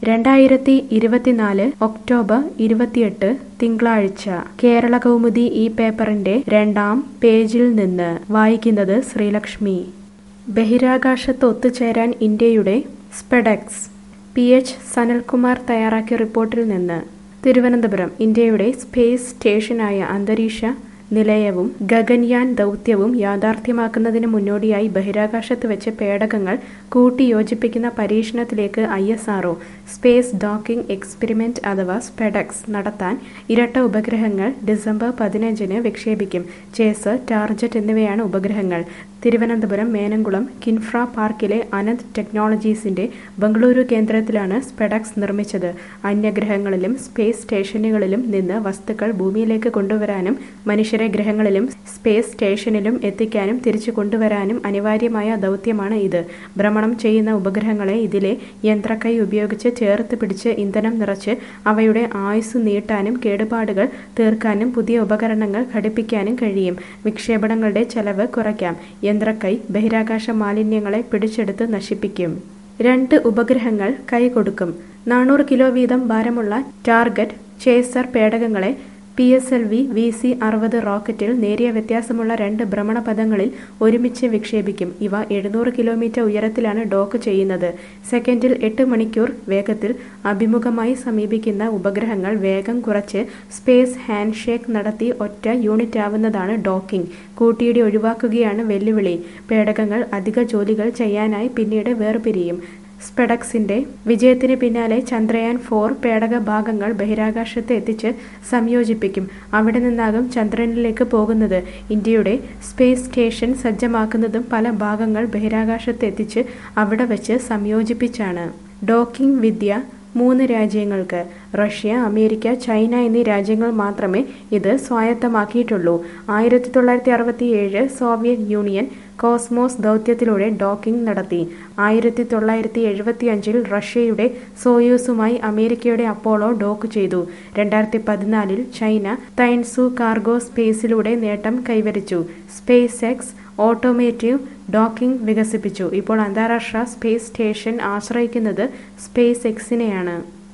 2024 October 28 തിങ്കളാഴ്ച കേരള കൗമുദി ഈ പേപ്പറിന്റെ 2-ാം പേജിൽ നിന്ന് വായിക്കുന്നത് ശ്രീലക്ഷ്മി. ബഹിരാകാശത്ത് ഒത്തുചേരാൻ ഇന്ത്യയുടെ സ്പെഡെക്സ്. PH സനൽകുമാർ തയ്യാറാക്കിയ റിപ്പോർട്ടിൽ നിന്ന്. തിരുവനന്തപുരം. ഇന്ത്യയുടെ സ്പേസ് സ്റ്റേഷനായ അന്തരീക്ഷ നിലയവും ഗഗൻയാൻ ദൗത്യവും യാഥാർത്ഥ്യമാക്കുന്നതിന് മുന്നോടിയായി ബഹിരാകാശത്ത് വെച്ച് പേടകങ്ങൾ കൂട്ടിയോജിപ്പിക്കുന്ന പരീക്ഷണത്തിലേക്ക് ISRO സ്പേസ് ഡോക്കിംഗ് എക്സ്പെരിമെന്റ് അഥവാ സ്പെഡെക്സ് നടത്താൻ ഇരട്ട ഉപഗ്രഹങ്ങൾ ഡിസംബർ 15-ന് വിക്ഷേപിക്കും. ചേസർ, ടാർജറ്റ് എന്നിവയാണ് ഉപഗ്രഹങ്ങൾ. തിരുവനന്തപുരം മേനംകുളം കിൻഫ്ര പാർക്കിലെ അനന്ത് ടെക്നോളജീസിന്റെ ബംഗളൂരു കേന്ദ്രത്തിലാണ് സ്പെഡെക്സ് നിർമ്മിച്ചത്. അന്യഗ്രഹങ്ങളിലും സ്പേസ് സ്റ്റേഷനുകളിലും നിന്ന് വസ്തുക്കൾ ഭൂമിയിലേക്ക് കൊണ്ടുവരാനും മനുഷ്യരെ ഗ്രഹങ്ങളിലും സ്പേസ് സ്റ്റേഷനിലും എത്തിക്കാനും തിരിച്ചു കൊണ്ടുവരാനും അനിവാര്യമായ ദൗത്യമാണ് ഇത്. ഭ്രമണം ചെയ്യുന്ന ഉപഗ്രഹങ്ങളെ ഇതിലെ യന്ത്രക്കൈ ഉപയോഗിച്ച് ചേർത്ത് പിടിച്ച് ഇന്ധനം നിറച്ച് അവയുടെ ആയുസ് നീട്ടാനും കേടുപാടുകൾ തീർക്കാനും പുതിയ ഉപകരണങ്ങൾ ഘടിപ്പിക്കാനും കഴിയും. വിക്ഷേപണങ്ങളുടെ ചെലവ് കുറയ്ക്കാം. യന്ത്രക്കൈ ബഹിരാകാശ മാലിന്യങ്ങളെ പിടിച്ചെടുത്ത് നശിപ്പിക്കും. 2 ഉപഗ്രഹങ്ങൾ കൈകൊടുക്കും. 400 കിലോ വീതം ഭാരമുള്ള ടാർഗറ്റ്, ചേസർ പേടകങ്ങളെ PSLV VC-60 റോക്കറ്റിൽ നേരിയ വ്യത്യാസമുള്ള 2 ഭ്രമണപഥങ്ങളിൽ ഒരുമിച്ച് വിക്ഷേപിക്കും. ഇവ 700 കിലോമീറ്റർ ഉയരത്തിലാണ് ഡോക്ക് ചെയ്യുന്നത്. സെക്കൻഡിൽ 8 മണിക്കൂർ വേഗത്തിൽ അഭിമുഖമായി സമീപിക്കുന്ന ഉപഗ്രഹങ്ങൾ വേഗം കുറച്ച് സ്പേസ് ഹാൻഡ്ഷേക്ക് നടത്തി ഒറ്റ യൂണിറ്റാവുന്നതാണ് ഡോക്കിംഗ്. കൂട്ടിയിടി ഒഴിവാക്കുകയാണ് വെല്ലുവിളി. പേടകങ്ങൾ അധിക ജോലികൾ ചെയ്യാനായി പിന്നീട് വേർപിരിയും. സ്പെഡെക്സിന്റെ വിജയത്തിന് പിന്നാലെ ചന്ദ്രയാൻ 4 പേടക ഭാഗങ്ങൾ ബഹിരാകാശത്ത് എത്തിച്ച് സംയോജിപ്പിക്കും. അവിടെ നിന്നാകും ചന്ദ്രനിലേക്ക് പോകുന്നത്. ഇന്ത്യയുടെ സ്പേസ് സ്റ്റേഷൻ സജ്ജമാക്കുന്നതും പല ഭാഗങ്ങൾ ബഹിരാകാശത്ത് എത്തിച്ച് അവിടെ വച്ച് സംയോജിപ്പിച്ചാണ്. ഡോക്കിംഗ് വിദ്യ 3 രാജ്യങ്ങൾക്ക്. റഷ്യ, അമേരിക്ക, ചൈന എന്നീ രാജ്യങ്ങൾ മാത്രമേ ഇത് സ്വായത്തമാക്കിയിട്ടുള്ളൂ. 1967 സോവിയറ്റ് യൂണിയൻ കോസ്മോസ് ദൗത്യത്തിലൂടെ ഡോക്കിംഗ് നടത്തി. 1975 റഷ്യയുടെ സോയൂസുമായി അമേരിക്കയുടെ അപ്പോളോ ഡോക്ക് ചെയ്തു. 2014 ചൈന തൈൻസു കാർഗോ സ്പേസിലൂടെ നേട്ടം കൈവരിച്ചു. സ്പേസ് എക്സ് ഓട്ടോമേറ്റീവ് ഡോക്കിംഗ് വികസിപ്പിച്ചു. ഇപ്പോൾ അന്താരാഷ്ട്ര സ്പേസ് സ്റ്റേഷൻ ആശ്രയിക്കുന്നത് സ്പേസ് എക്സിനെയാണ്.